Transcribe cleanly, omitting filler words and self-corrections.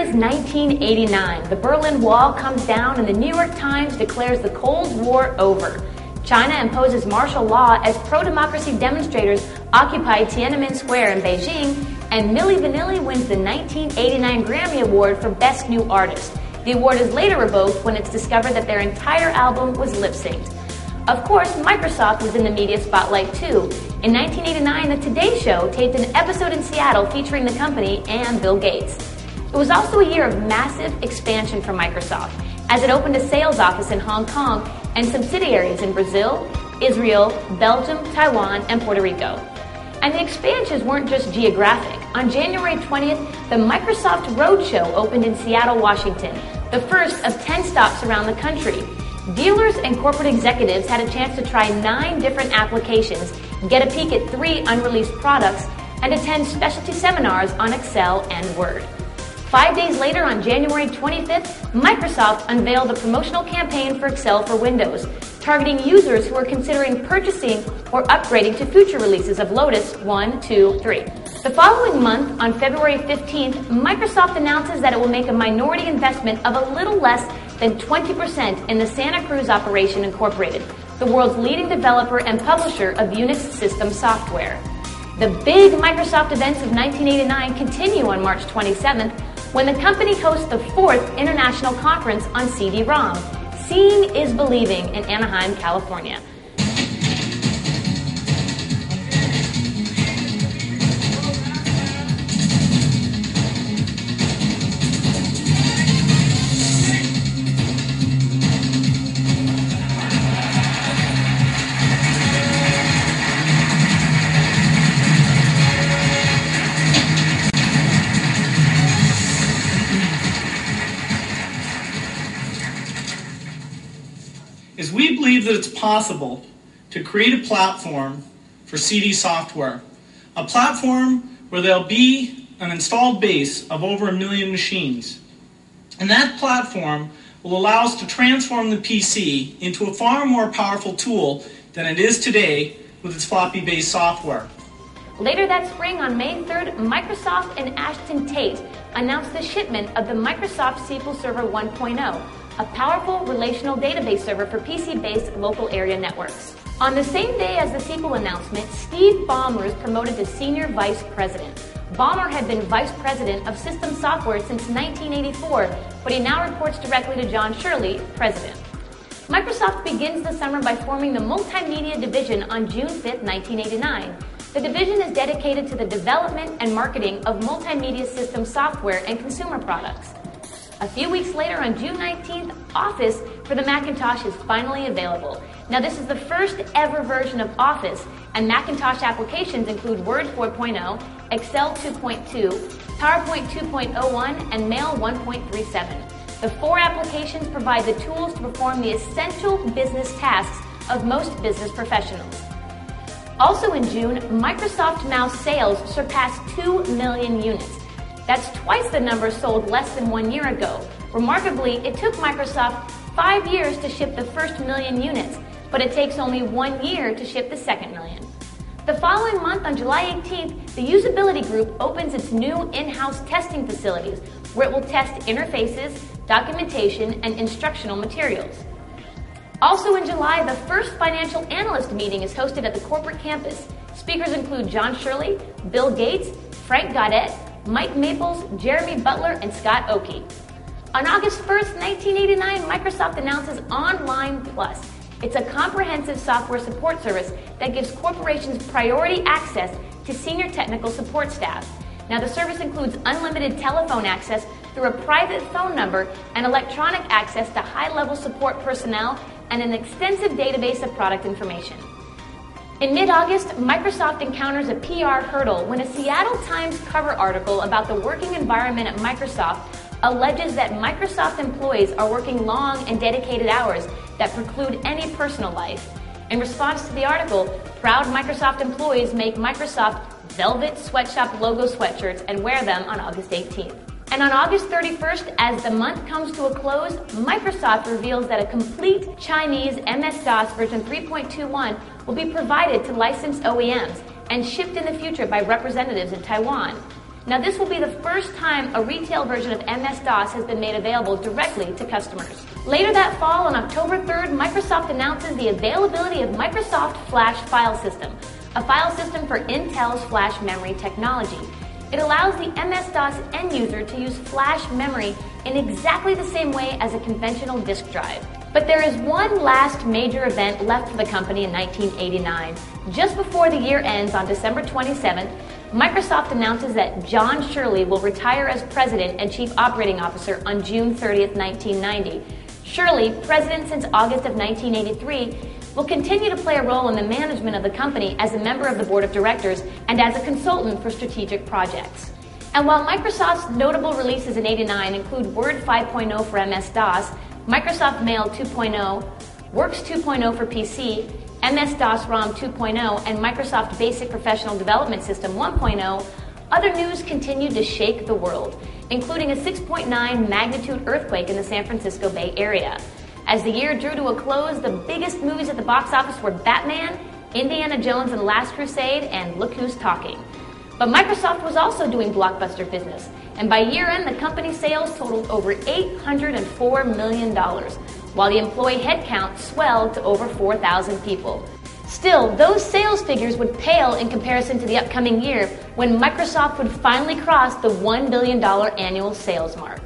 is 1989. The Berlin Wall comes down and the New York Times declares the Cold War over. China imposes martial law as pro-democracy demonstrators occupy Tiananmen Square in Beijing, and Milli Vanilli wins the 1989 Grammy Award for Best New Artist. The award is later revoked when it's discovered that their entire album was lip-synced. Of course, Microsoft was in the media spotlight too. In 1989, The Today Show taped an episode in Seattle featuring the company and Bill Gates. It was also a year of massive expansion for Microsoft, as it opened a sales office in Hong Kong and subsidiaries in Brazil, Israel, Belgium, Taiwan, and Puerto Rico. And the expansions weren't just geographic. On January 20th, the Microsoft Roadshow opened in Seattle, Washington, the first of 10 stops around the country. Dealers and corporate executives had a chance to try 9 different applications, get a peek at 3 unreleased products, and attend specialty seminars on Excel and Word. 5 days later, on January 25th, Microsoft unveiled a promotional campaign for Excel for Windows, targeting users who are considering purchasing or upgrading to future releases of Lotus 1, 2, 3. The following month, on February 15th, Microsoft announces that it will make a minority investment of a little less than 20% in the Santa Cruz Operation Incorporated, the world's leading developer and publisher of Unix system software. The big Microsoft events of 1989 continue on March 27th, when the company hosts the 4th International Conference on CD-ROM. Seeing is believing in Anaheim, California. Is we believe that it's possible to create a platform for CD software, a platform where there'll be an installed base of over 1 million machines. And that platform will allow us to transform the PC into a far more powerful tool than it is today with its floppy-based software. Later that spring, on May 3rd, Microsoft and Ashton Tate announced the shipment of the Microsoft SQL Server 1.0, a powerful relational database server for PC-based local area networks. On the same day as the SQL announcement, Steve Ballmer is promoted to Senior Vice President. Ballmer had been Vice President of System Software since 1984, but he now reports directly to John Shirley, President. Microsoft begins the summer by forming the Multimedia Division on June 5, 1989. The division is dedicated to the development and marketing of multimedia system software and consumer products. A few weeks later, on June 19th, Office for the Macintosh is finally available. Now, this is the first ever version of Office, and Macintosh applications include Word 4.0, Excel 2.2, PowerPoint 2.01, and Mail 1.37. The 4 applications provide the tools to perform the essential business tasks of most business professionals. Also in June, Microsoft Mouse sales surpassed 2 million units. That's twice the number sold less than 1 year ago. Remarkably, it took Microsoft 5 years to ship the first 1 million units, but it takes only 1 year to ship the second million. The following month, on July 18th, the Usability Group opens its new in-house testing facilities, where it will test interfaces, documentation, and instructional materials. Also in July, the first financial analyst meeting is hosted at the corporate campus. Speakers include John Shirley, Bill Gates, Frank Gaudet, Mike Maples, Jeremy Butler, and Scott Oakey. On August 1st, 1989, Microsoft announces Online Plus. It's a comprehensive software support service that gives corporations priority access to senior technical support staff. Now, the service includes unlimited telephone access through a private phone number and electronic access to high-level support personnel and an extensive database of product information. In mid-August, Microsoft encounters a PR hurdle when a Seattle Times cover article about the working environment at Microsoft alleges that Microsoft employees are working long and dedicated hours that preclude any personal life. In response to the article, proud Microsoft employees make Microsoft velvet sweatshop logo sweatshirts and wear them on August 18th. And on August 31st, as the month comes to a close, Microsoft reveals that a complete Chinese MS-DOS version 3.21 will be provided to licensed OEMs and shipped in the future by representatives in Taiwan. Now, this will be the first time a retail version of MS-DOS has been made available directly to customers. Later that fall, on October 3rd, Microsoft announces the availability of Microsoft Flash File System, a file system for Intel's flash memory technology. It allows the MS-DOS end user to use flash memory in exactly the same way as a conventional disk drive. But there is one last major event left for the company in 1989. Just before the year ends on December 27th, Microsoft announces that John Shirley will retire as President and Chief Operating Officer on June 30th, 1990. Shirley, President since August of 1983, will continue to play a role in the management of the company as a member of the board of directors and as a consultant for strategic projects. And while Microsoft's notable releases in '89 include Word 5.0 for MS-DOS, Microsoft Mail 2.0, Works 2.0 for PC, MS-DOS ROM 2.0, and Microsoft Basic Professional Development System 1.0, other news continued to shake the world, including a 6.9 magnitude earthquake in the San Francisco Bay Area. As the year drew to a close, the biggest movies at the box office were Batman, Indiana Jones and the Last Crusade, and Look Who's Talking. But Microsoft was also doing blockbuster business, and by year-end, the company's sales totaled over $804 million, while the employee headcount swelled to over 4,000 people. Still, those sales figures would pale in comparison to the upcoming year when Microsoft would finally cross the $1 billion annual sales mark.